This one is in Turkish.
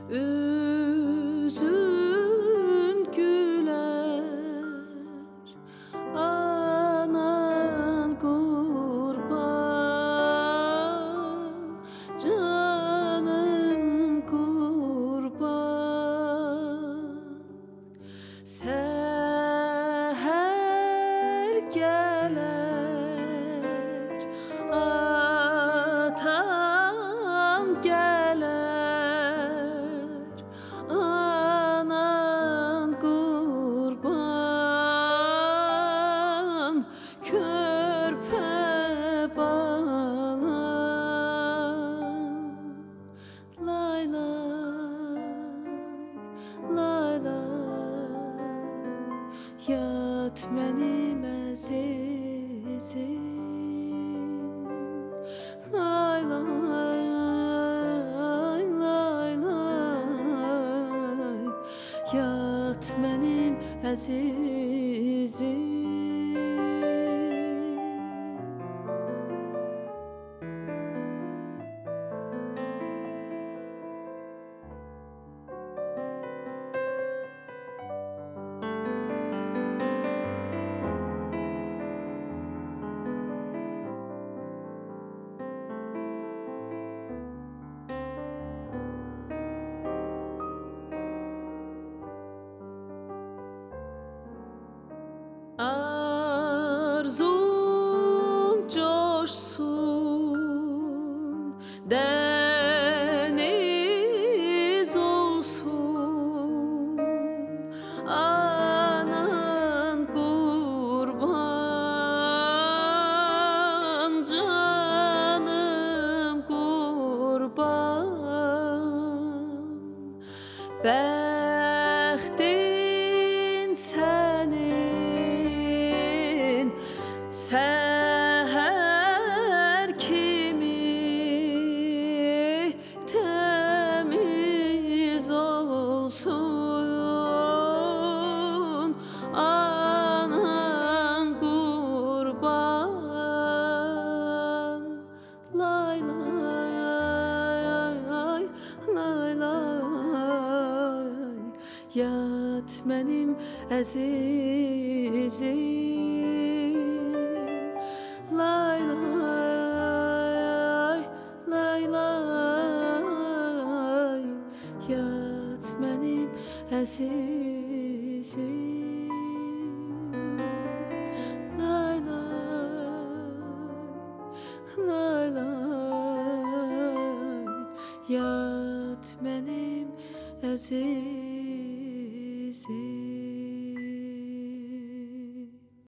Üzün güler, anan kurban, canım kurban. Seher gelir, atan gelir, anan kurban, körpe bana. Lay lay, lay lay, yat mənim əzizim. Lay lay, lay lay, yat mənim əzizim. Arzun coşsun, deniz olsun, anan kurban, canım kurban. Bəxtin sənin seher kimi temiz olsun, anan kurban. Lay lay, lay lay, yat mənim əzizim. Lay lay, lay lay, yat mənim əzizim. Lay lay, lay lay, yat mənim əzizim.